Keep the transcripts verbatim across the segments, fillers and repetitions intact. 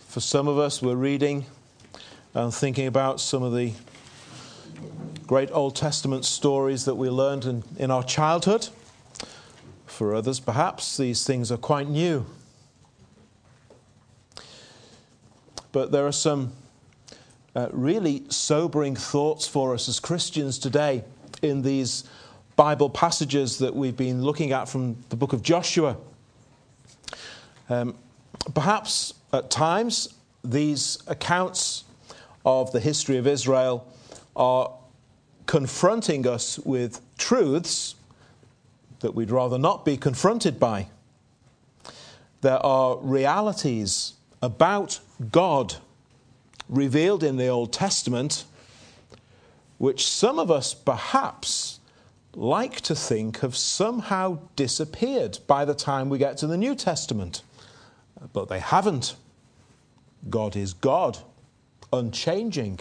For some of us, we're reading and thinking about some of the great Old Testament stories that we learned in, in our childhood. For others, perhaps, these things are quite new. But there are some uh, really sobering thoughts for us as Christians today in these Bible passages that we've been looking at from the book of Joshua. Um, perhaps at times these accounts of the history of Israel are confronting us with truths that we'd rather not be confronted by. There are realities about God revealed in the Old Testament which some of us perhaps like to think have somehow disappeared by the time we get to the New Testament. But they haven't. God is God, unchanging.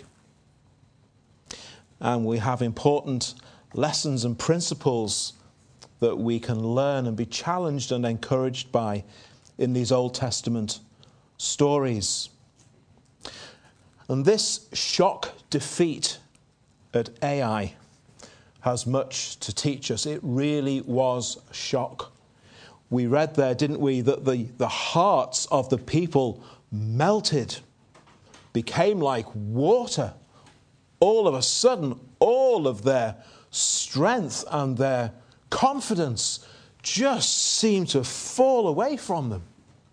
And we have important lessons and principles that we can learn and be challenged and encouraged by in these Old Testament stories. And this shock defeat at Ai has much to teach us. It really was a shock. We read there, didn't we, that the, the hearts of the people melted, became like water. All of a sudden, all of their strength and their confidence just seemed to fall away from them.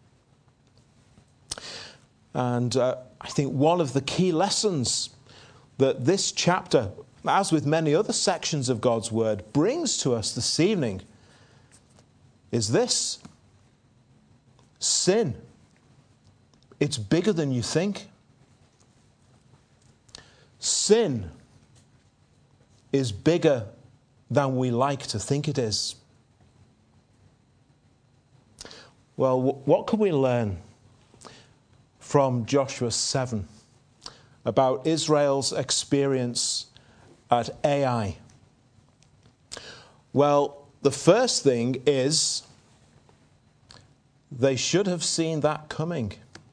And uh, I think one of the key lessons that this chapter, as with many other sections of God's Word, brings to us this evening is this: sin. It's bigger than you think. Sin is bigger than we like to think it is. Well, what can we learn from Joshua seven about Israel's experience at Ai? Well, the first thing is they should have seen that coming.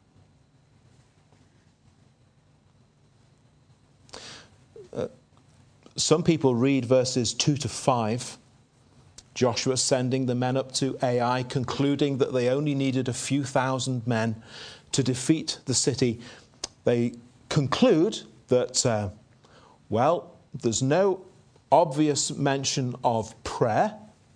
Uh, some people read verses two to five, Joshua sending the men up to Ai, concluding that they only needed a few thousand men to defeat the city. They conclude that, uh, well, there's no obvious mention of prayer.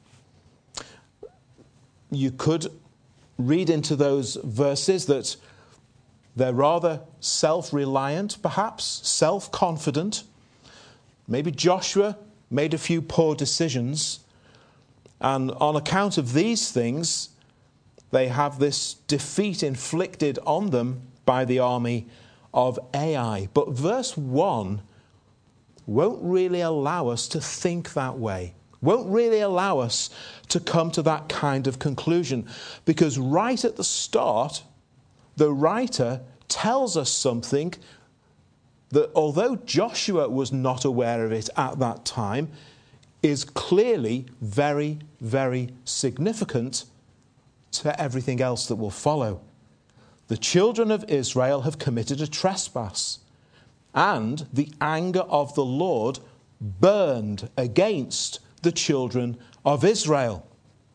You could read into those verses that they're rather self-reliant, perhaps, self-confident. Maybe Joshua made a few poor decisions, and on account of these things, they have this defeat inflicted on them by the army of Ai. But verse one won't really allow us to think that way, won't really allow us to come to that kind of conclusion, because right at the start, the writer tells us something that, although Joshua was not aware of it at that time, is clearly very, very significant to everything else that will follow. The children of Israel have committed a trespass, and the anger of the Lord burned against the children of Israel.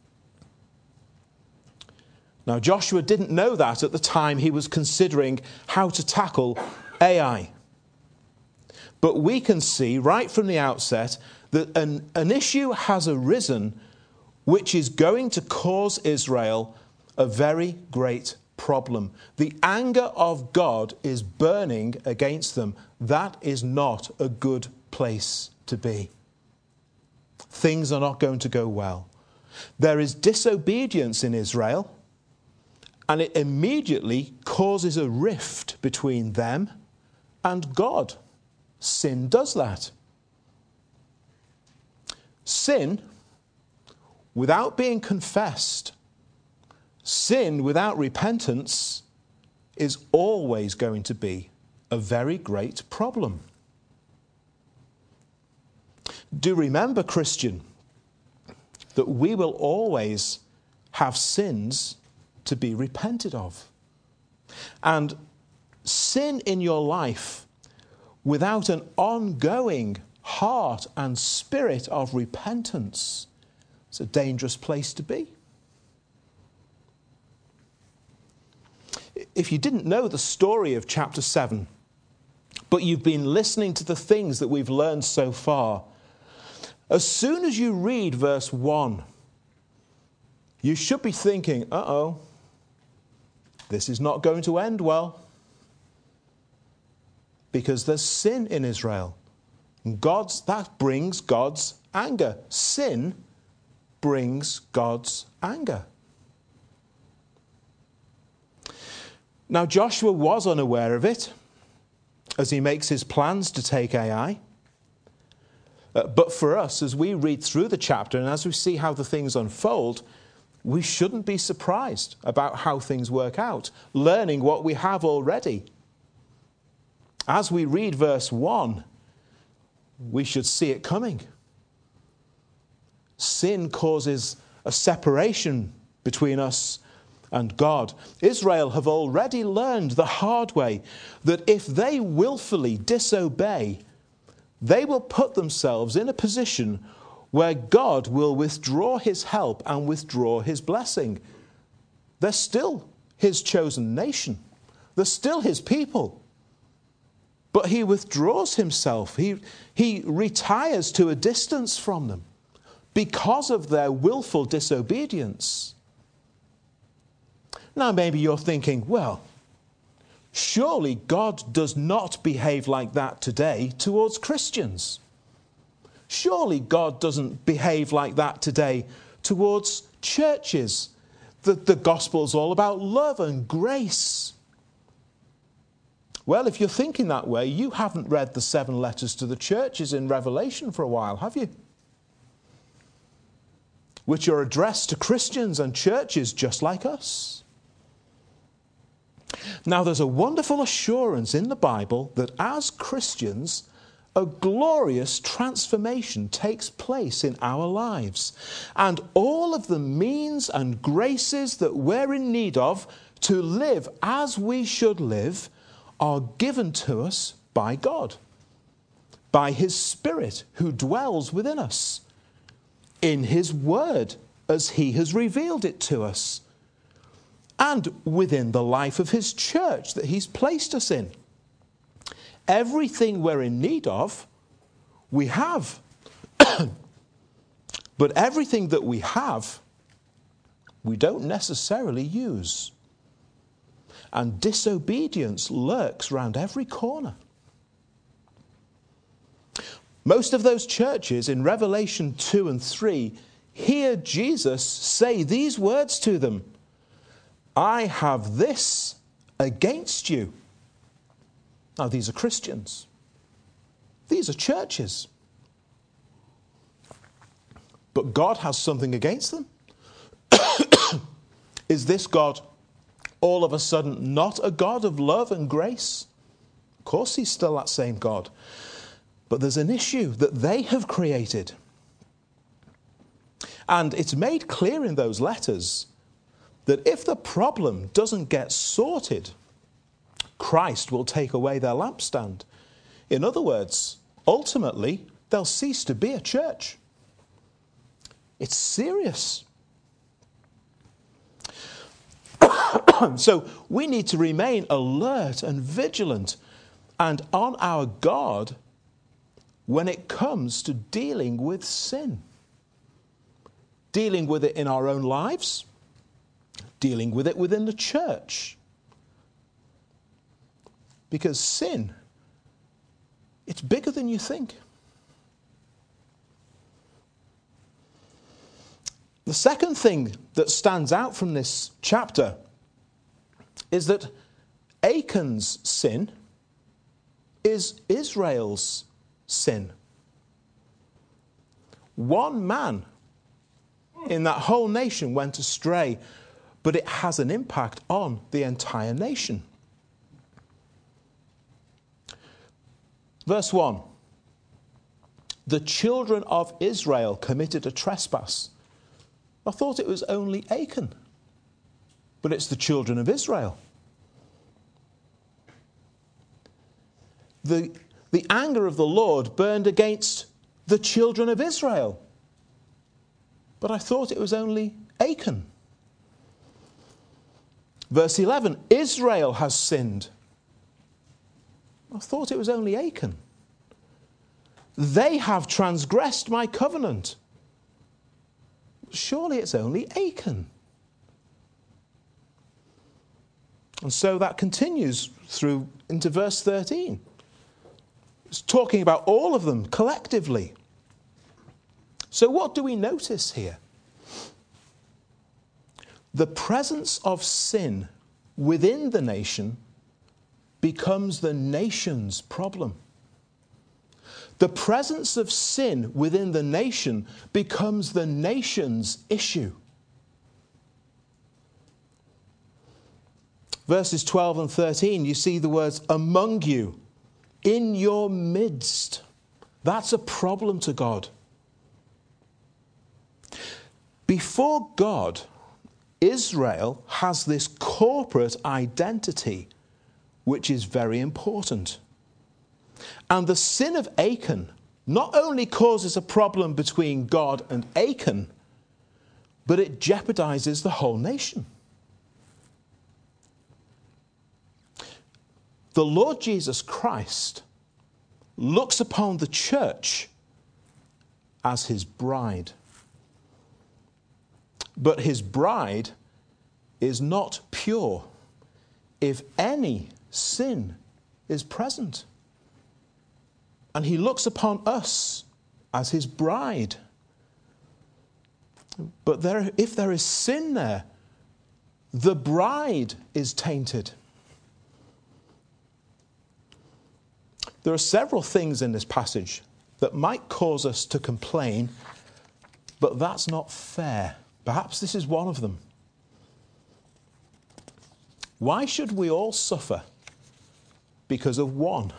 Now, Joshua didn't know that at the time he was considering how to tackle Ai. But we can see right from the outset that an, an issue has arisen which is going to cause Israel a very great problem. The anger of God is burning against them. That is not a good place to be. Things are not going to go well. There is disobedience in Israel, and it immediately causes a rift between them and God. Sin does that. Sin, without being confessed, sin without repentance, is always going to be a very great problem. Do remember, Christian, that we will always have sins to be repented of. And sin in your life without an ongoing heart and spirit of repentance, it's a dangerous place to be. If you didn't know the story of chapter seven, but you've been listening to the things that we've learned so far, as soon as you read verse one, you should be thinking, uh-oh, this is not going to end well. Because there's sin in Israel. And God's, that brings God's anger. Sin brings God's anger. Now Joshua was unaware of it as he makes his plans to take Ai. Uh, but for us, as we read through the chapter and as we see how the things unfold, we shouldn't be surprised about how things work out, learning what we have already. As we read verse one, we should see it coming. Sin causes a separation between us and God. Israel have already learned the hard way that if they willfully disobey, they will put themselves in a position where God will withdraw his help and withdraw his blessing. They're still his chosen nation. They're still his people. But he withdraws himself. He, he retires to a distance from them because of their willful disobedience. Now maybe you're thinking, well, surely God does not behave like that today towards Christians. Surely God doesn't behave like that today towards churches. The, the gospel's all about love and grace. Well, if you're thinking that way, you haven't read the seven letters to the churches in Revelation for a while, have you? Which are addressed to Christians and churches just like us. Now, there's a wonderful assurance in the Bible that as Christians, a glorious transformation takes place in our lives. And all of the means and graces that we're in need of to live as we should live are given to us by God, by his Spirit who dwells within us, in his word as he has revealed it to us, and within the life of his church that he's placed us in. Everything we're in need of, we have. But everything that we have, we don't necessarily use. And disobedience lurks round every corner. Most of those churches in Revelation two and three hear Jesus say these words to them: I have this against you. Now, these are Christians. These are churches. But God has something against them. Is this God all of a sudden not a God of love and grace? Of course he's still that same God. But there's an issue that they have created. And it's made clear in those letters that if the problem doesn't get sorted, Christ will take away their lampstand. In other words, ultimately, they'll cease to be a church. It's serious. So we need to remain alert and vigilant and on our guard when it comes to dealing with sin. Dealing with it in our own lives, dealing with it within the church. Because sin, it's bigger than you think. The second thing that stands out from this chapter is that Achan's sin is Israel's sin. One man in that whole nation went astray, but it has an impact on the entire nation. Verse one, the children of Israel committed a trespass. I thought it was only Achan, but it's the children of Israel. the, the anger of the Lord burned against the children of Israel. But I thought it was only Achan. Verse eleven, Israel has sinned. I thought it was only Achan. They have transgressed my covenant. Surely it's only Achan. And so that continues through into verse thirteen. It's talking about all of them collectively. So what do we notice here? The presence of sin within the nation becomes the nation's problem. The presence of sin within the nation becomes the nation's issue. Verses twelve and thirteen, you see the words, among you, in your midst. That's a problem to God. Before God, Israel has this corporate identity, which is very important. And the sin of Achan not only causes a problem between God and Achan, but it jeopardizes the whole nation. The Lord Jesus Christ looks upon the church as his bride. But his bride is not pure if any sin is present. And he looks upon us as his bride. But there, if there is sin there, the bride is tainted. There are several things in this passage that might cause us to complain, but that's not fair. Perhaps this is one of them. Why should we all suffer because of one?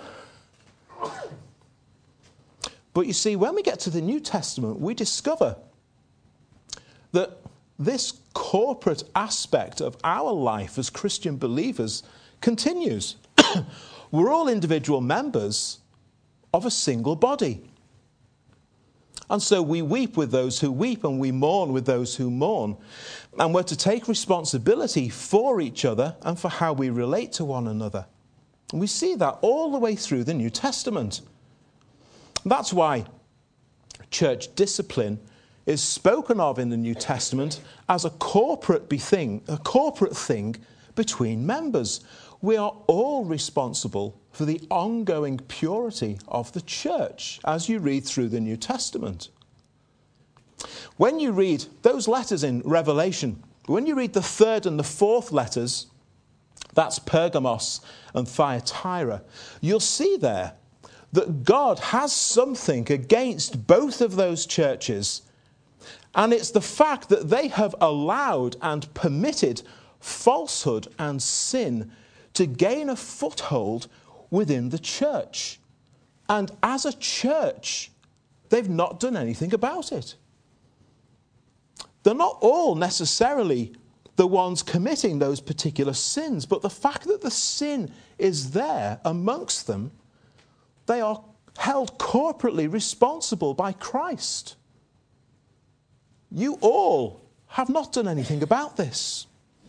But you see, when we get to the New Testament, we discover that this corporate aspect of our life as Christian believers continues. We're all individual members of a single body. And so we weep with those who weep and we mourn with those who mourn. And we're to take responsibility for each other and for how we relate to one another. And we see that all the way through the New Testament. That's why church discipline is spoken of in the New Testament as a corporate thing, a corporate thing between members. We are all responsible for the ongoing purity of the church as you read through the New Testament. When you read those letters in Revelation, when you read the third and the fourth letters, that's Pergamos and Thyatira, you'll see there that God has something against both of those churches, and it's the fact that they have allowed and permitted falsehood and sin to gain a foothold within the church. And as a church, they've not done anything about it. They're not all necessarily the ones committing those particular sins, but the fact that the sin is there amongst them, they are held corporately responsible by Christ. You all have not done anything about this.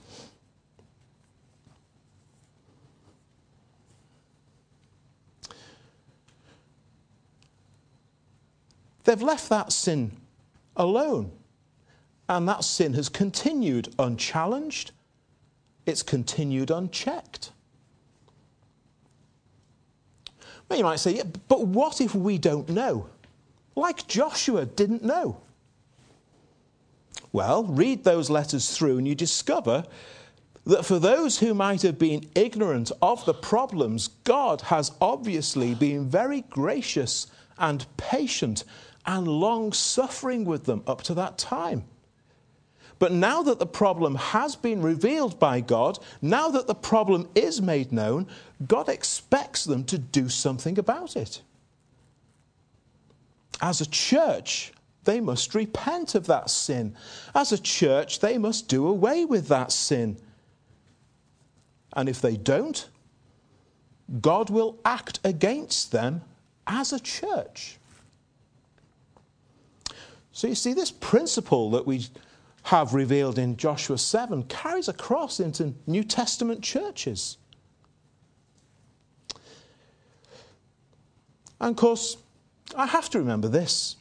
They've left that sin alone. And that sin has continued unchallenged. It's continued unchecked. Well, you might say, yeah, but what if we don't know? Like Joshua didn't know. Well, read those letters through and you discover that for those who might have been ignorant of the problems, God has obviously been very gracious and patient and long-suffering with them up to that time. But now that the problem has been revealed by God, now that the problem is made known, God expects them to do something about it. As a church, they must repent of that sin. As a church, they must do away with that sin. And if they don't, God will act against them as a church. So you see, this principle that we have revealed in Joshua seven carries across into New Testament churches. And of course, I have to remember this.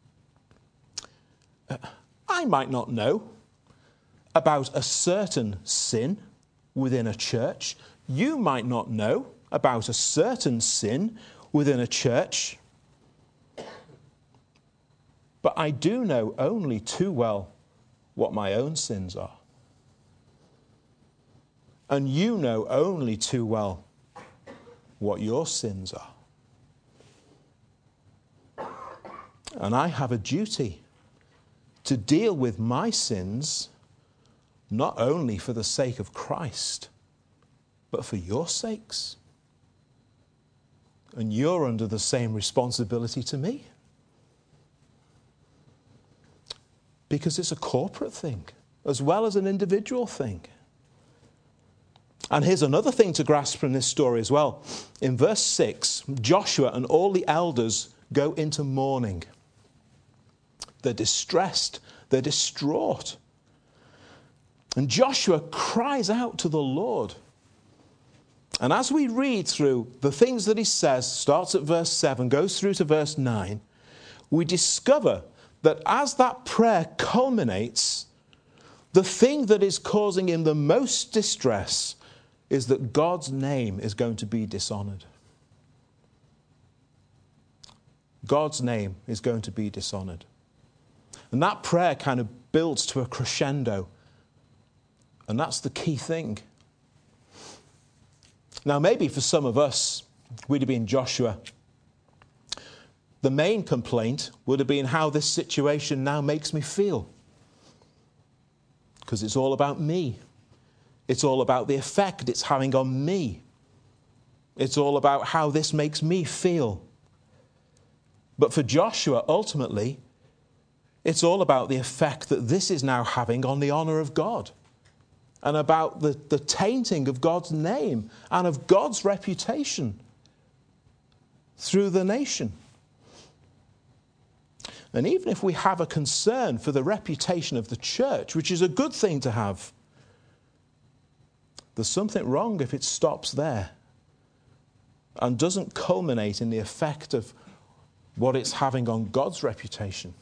Uh, I might not know about a certain sin within a church. You might not know about a certain sin within a church. But I do know only too well what my own sins are. And you know only too well what your sins are. And I have a duty to deal with my sins, not only for the sake of Christ, but for your sakes. And you're under the same responsibility to me. Because it's a corporate thing, as well as an individual thing. And here's another thing to grasp from this story as well. In verse six, Joshua and all the elders go into mourning. They're distressed. They're distraught. And Joshua cries out to the Lord. And as we read through the things that he says, starts at verse seven, goes through to verse nine, we discover that as that prayer culminates, the thing that is causing him the most distress is that God's name is going to be dishonored. God's name is going to be dishonored. And that prayer kind of builds to a crescendo. And that's the key thing. Now, maybe for some of us, we'd have been Joshua. The main complaint would have been how this situation now makes me feel. Because it's all about me. It's all about the effect it's having on me. It's all about how this makes me feel. But for Joshua, ultimately, it's all about the effect that this is now having on the honour of God. And about the, the tainting of God's name and of God's reputation through the nation. And even if we have a concern for the reputation of the church, which is a good thing to have, there's something wrong if it stops there and doesn't culminate in the effect of what it's having on God's reputation.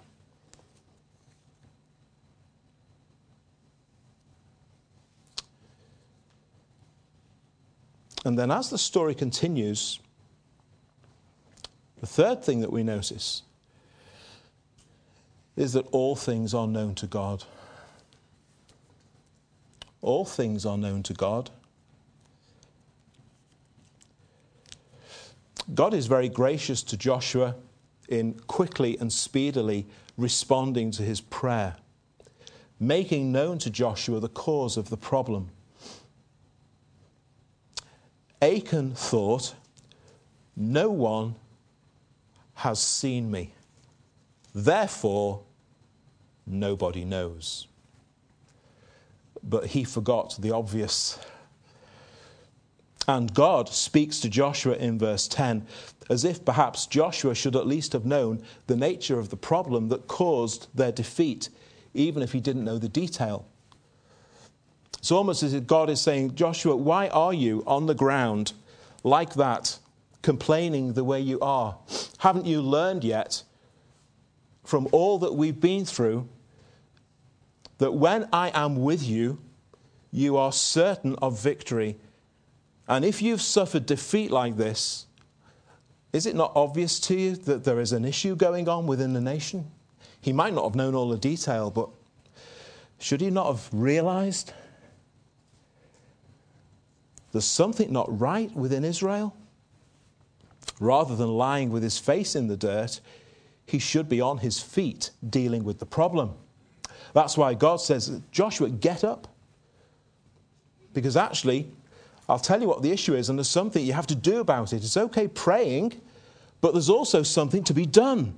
And then as the story continues, the third thing that we notice is that all things are known to God. All things are known to God. God is very gracious to Joshua in quickly and speedily responding to his prayer, making known to Joshua the cause of the problem. Achan thought, no one has seen me. Therefore, nobody knows. But he forgot the obvious. And God speaks to Joshua in verse ten, as if perhaps Joshua should at least have known the nature of the problem that caused their defeat, even if he didn't know the detail. It's almost as if God is saying, Joshua, why are you on the ground like that, complaining the way you are? Haven't you learned yet from all that we've been through that when I am with you, you are certain of victory? And if you've suffered defeat like this, is it not obvious to you that there is an issue going on within the nation? He might not have known all the detail, but should he not have realized there's something not right within Israel? Rather than lying with his face in the dirt, he should be on his feet dealing with the problem. That's why God says, Joshua, get up. Because actually, I'll tell you what the issue is, and there's something you have to do about it. It's okay praying, but there's also something to be done.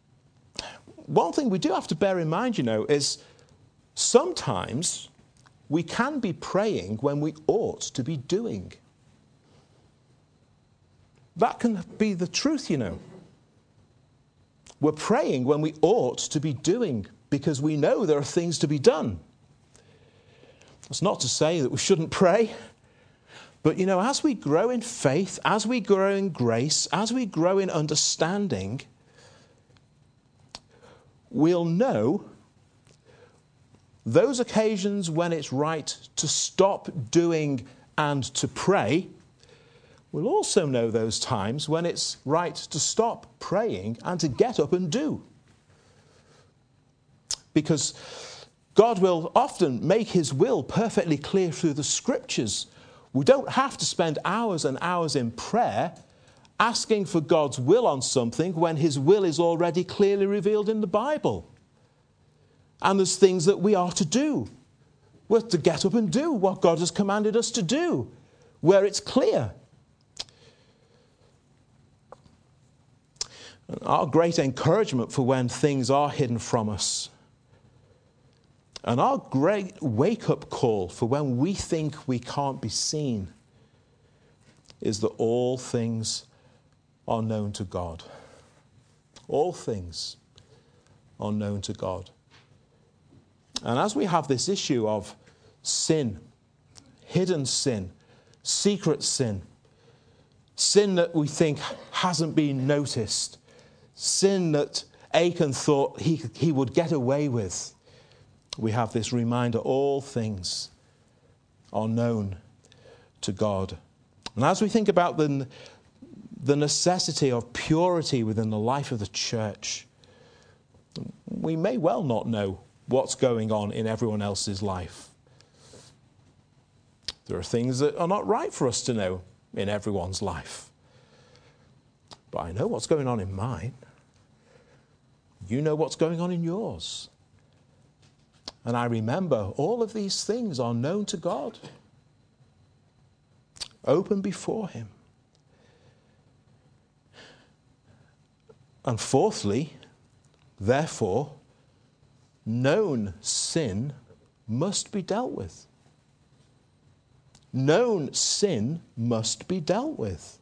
One thing we do have to bear in mind, you know, is sometimes we can be praying when we ought to be doing. That can be the truth, you know. We're praying when we ought to be doing because we know there are things to be done. That's not to say that we shouldn't pray. But, you know, as we grow in faith, as we grow in grace, as we grow in understanding, we'll know those occasions when it's right to stop doing and to pray. We'll also know those times when it's right to stop praying and to get up and do. Because God will often make his will perfectly clear through the scriptures. We don't have to spend hours and hours in prayer asking for God's will on something when his will is already clearly revealed in the Bible. And there's things that we are to do. We're to get up and do what God has commanded us to do, where it's clear. Our great encouragement for when things are hidden from us, and our great wake-up call for when we think we can't be seen, is that all things are known to God. All things are known to God. And as we have this issue of sin, hidden sin, secret sin, sin that we think hasn't been noticed, sin that Achan thought he, he would get away with, we have this reminder, all things are known to God. And as we think about the, the necessity of purity within the life of the church, we may well not know what's going on in everyone else's life. There are things that are not right for us to know in everyone's life. But I know what's going on in mine. You know what's going on in yours. And I remember all of these things are known to God. Open before him. And fourthly, therefore, known sin must be dealt with. Known sin must be dealt with.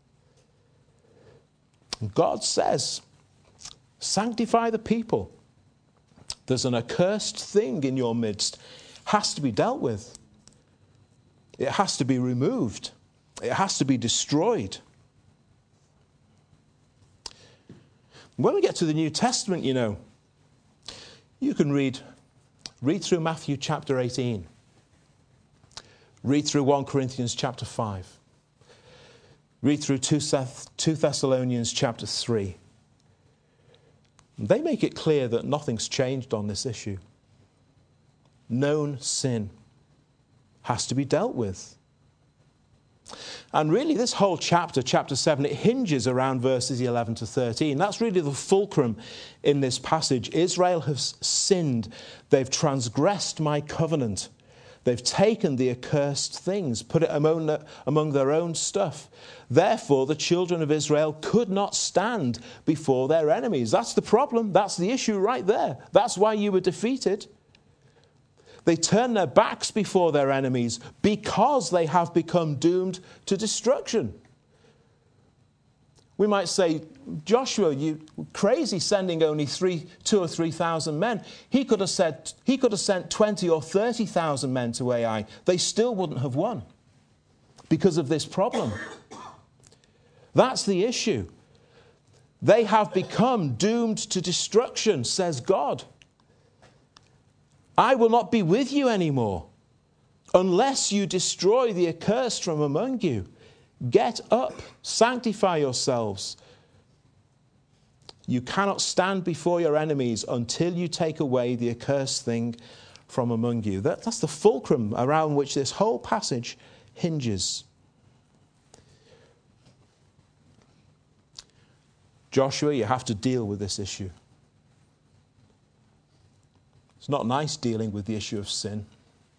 God says, sanctify the people. There's an accursed thing in your midst. Has to be dealt with. It has to be removed. It has to be destroyed. When we get to the New Testament, you know, you can read, read through Matthew chapter eighteen. Read through First Corinthians chapter five. Read through Second Thessalonians chapter three. They make it clear that nothing's changed on this issue. Known sin has to be dealt with. And really this whole chapter, chapter seven, it hinges around verses eleven to thirteen. That's really the fulcrum in this passage. Israel has sinned. They've transgressed my covenant. They've taken the accursed things, put it among, the, among their own stuff. Therefore, the children of Israel could not stand before their enemies. That's the problem. That's the issue right there. That's why you were defeated. They turn their backs before their enemies because they have become doomed to destruction. We might say, Joshua, you crazy sending only three, two or three thousand men. He could have said he could have sent twenty or thirty thousand men to Ai. They still wouldn't have won because of this problem. That's the issue. They have become doomed to destruction, says God. I will not be with you anymore unless you destroy the accursed from among you. Get up, sanctify yourselves. You cannot stand before your enemies until you take away the accursed thing from among you. That, that's the fulcrum around which this whole passage hinges. Joshua, you have to deal with this issue. It's not nice dealing with the issue of sin.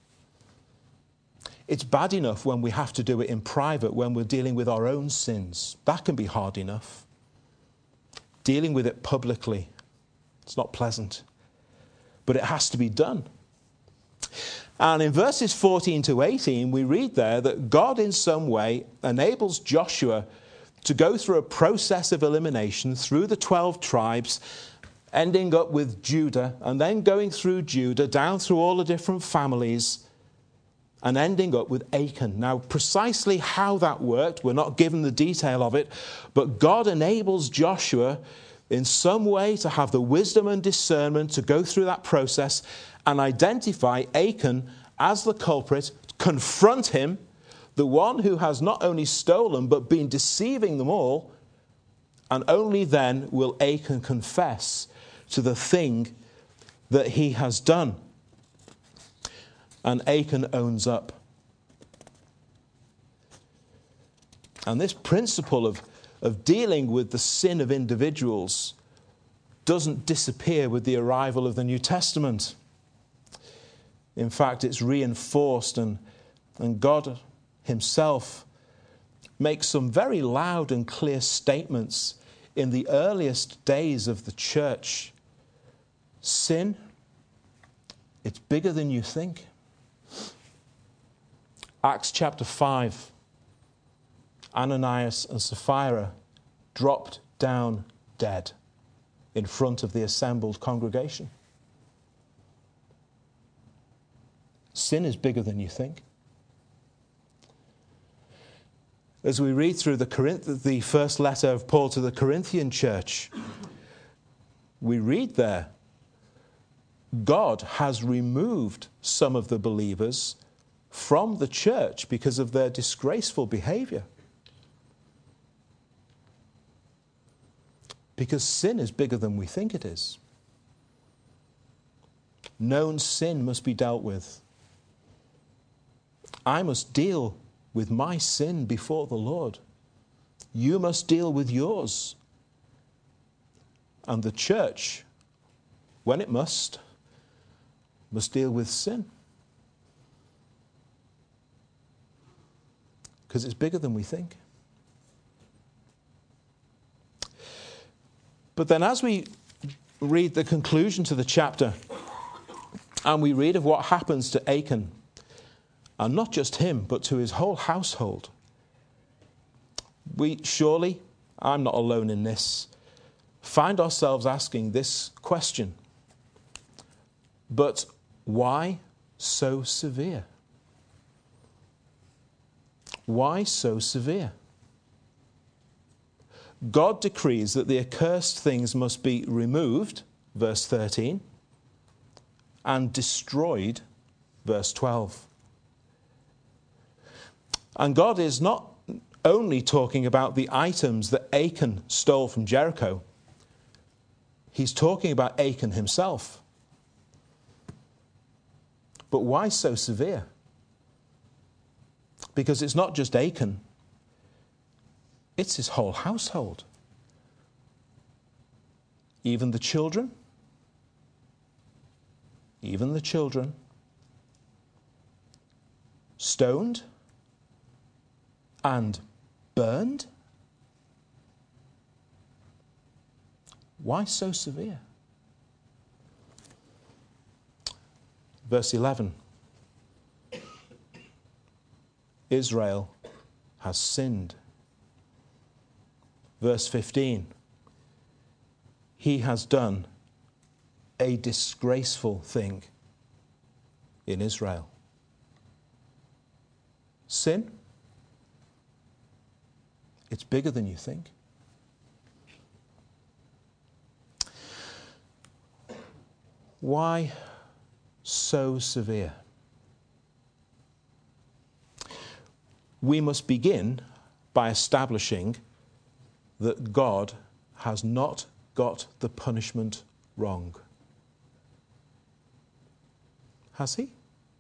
It's bad enough when we have to do it in private, when we're dealing with our own sins. That can be hard enough. Dealing with it publicly, it's not pleasant. But it has to be done. And in verses fourteen to eighteen, we read there that God in some way enables Joshua to go through a process of elimination through the twelve tribes, ending up with Judah, and then going through Judah, down through all the different families, and ending up with Achan. Now, precisely how that worked, we're not given the detail of it, but God enables Joshua in some way to have the wisdom and discernment to go through that process and identify Achan as the culprit, confront him, the one who has not only stolen but been deceiving them all, and only then will Achan confess to the thing that he has done. And Achan owns up. And this principle of, of dealing with the sin of individuals doesn't disappear with the arrival of the New Testament. In fact, it's reinforced, and, and God himself makes some very loud and clear statements in the earliest days of the church. Sin, it's bigger than you think. Acts chapter five, Ananias and Sapphira dropped down dead in front of the assembled congregation. Sin is bigger than you think. As we read through the, Corinth- the first letter of Paul to the Corinthian church, we read there, God has removed some of the believers from the church because of their disgraceful behavior. Because sin is bigger than we think it is. Known sin must be dealt with. I must deal with my sin before the Lord. You must deal with yours. And the church, when it must, must deal with sin. Because it's bigger than we think. But then as we read the conclusion to the chapter, and we read of what happens to Achan, and not just him, but to his whole household, we surely, I'm not alone in this, find ourselves asking this question. But why so severe? Why so severe? God decrees that the accursed things must be removed, verse thirteen, and destroyed, verse twelve. And God is not only talking about the items that Achan stole from Jericho. He's talking about Achan himself. But why so severe? Because it's not just Achan. It's his whole household. Even the children. Even the children. Stoned and burned? Why so severe? Verse eleven. Israel has sinned. Verse fifteen. He has done a disgraceful thing in Israel. Sin? It's bigger than you think. Why so severe? We must begin by establishing that God has not got the punishment wrong. Has he?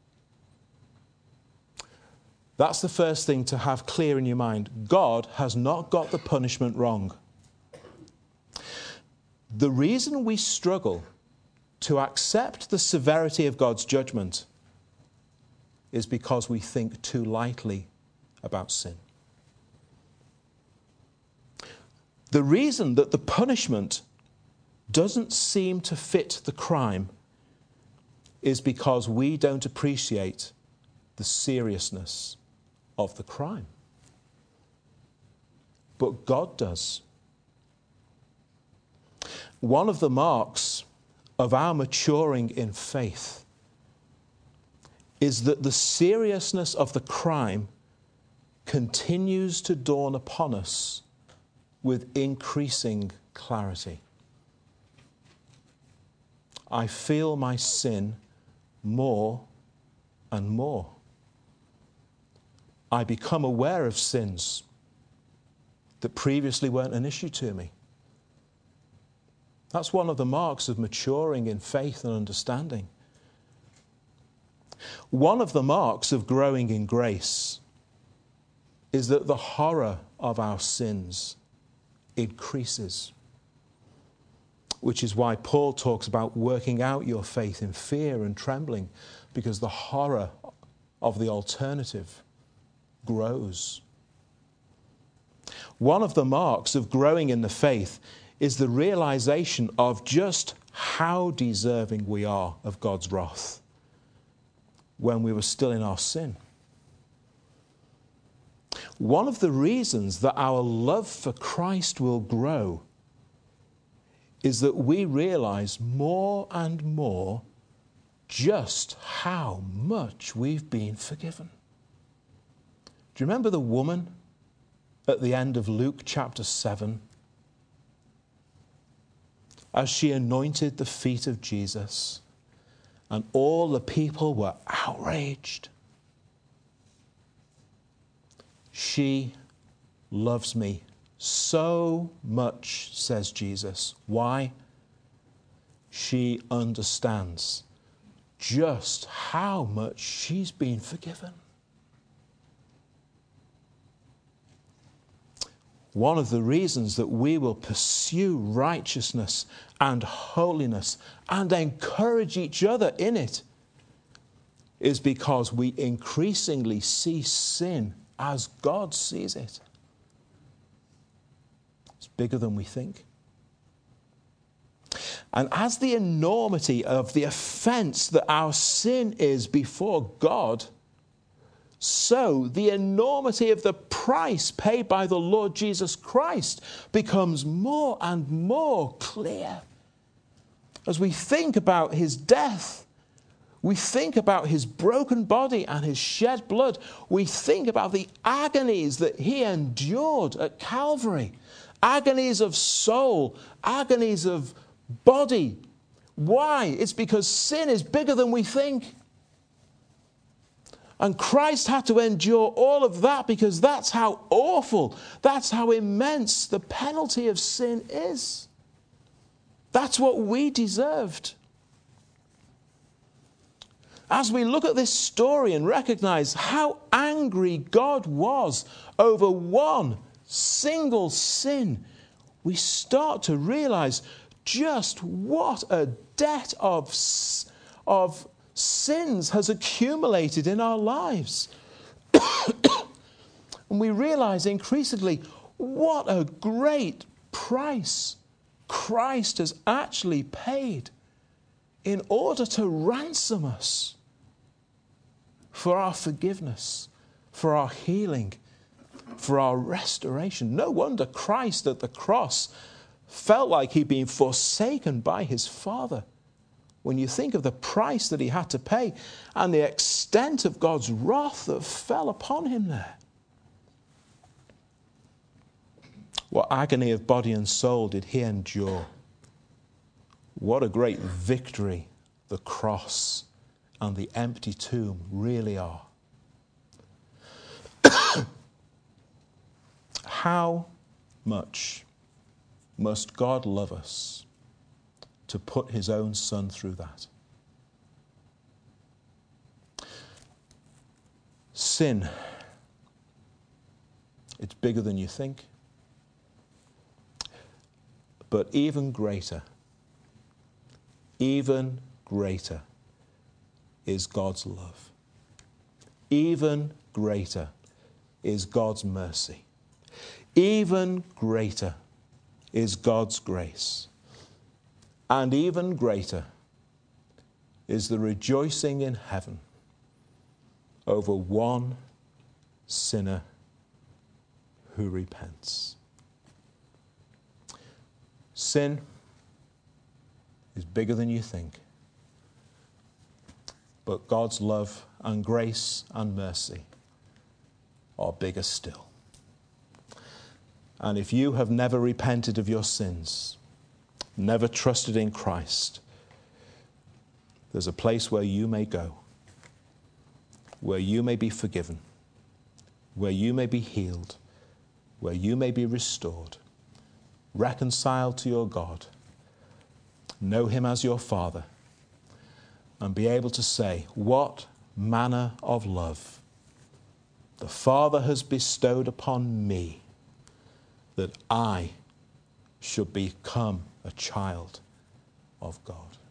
That's the first thing to have clear in your mind. God has not got the punishment wrong. The reason we struggle to accept the severity of God's judgment is because we think too lightly about sin. The reason that the punishment doesn't seem to fit the crime is because we don't appreciate the seriousness of the crime. But God does. One of the marks of our maturing in faith is that the seriousness of the crime continues to dawn upon us with increasing clarity. I feel my sin more and more. I become aware of sins that previously weren't an issue to me. That's one of the marks of maturing in faith and understanding. One of the marks of growing in grace is that the horror of our sins increases, which is why Paul talks about working out your faith in fear and trembling, because the horror of the alternative grows. One of the marks of growing in the faith is the realization of just how deserving we are of God's wrath when we were still in our sin. One of the reasons that our love for Christ will grow is that we realize more and more just how much we've been forgiven. Do you remember the woman at the end of Luke chapter seven? As she anointed the feet of Jesus, and all the people were outraged. She loves me so much, says Jesus. Why? She understands just how much she's been forgiven. One of the reasons that we will pursue righteousness and holiness and encourage each other in it is because we increasingly see sin as God sees it. It's bigger than we think. And as the enormity of the offense that our sin is before God, so the enormity of the price paid by the Lord Jesus Christ becomes more and more clear. As we think about his death, we think about his broken body and his shed blood. We think about the agonies that he endured at Calvary. Agonies of soul, agonies of body. Why? It's because sin is bigger than we think. And Christ had to endure all of that because that's how awful, that's how immense the penalty of sin is. That's what we deserved. As we look at this story and recognize how angry God was over one single sin, we start to realize just what a debt of, of sins has accumulated in our lives. And we realize increasingly what a great price Christ has actually paid in order to ransom us for our forgiveness, for our healing, for our restoration. No wonder Christ at the cross felt like he'd been forsaken by his Father. When you think of the price that he had to pay and the extent of God's wrath that fell upon him there. What agony of body and soul did he endure? What a great victory the cross and the empty tomb really are. How much must God love us to put his own Son through that? Sin, it's bigger than you think. But even greater, even greater is God's love. Even greater is God's mercy. Even greater is God's grace. And even greater is the rejoicing in heaven over one sinner who repents. Sin is bigger than you think. But God's love and grace and mercy are bigger still. And if you have never repented of your sins, never trusted in Christ, there's a place where you may go, where you may be forgiven, where you may be healed, where you may be restored, reconciled to your God, know him as your Father, and be able to say, what manner of love the Father has bestowed upon me, that I should become a child of God.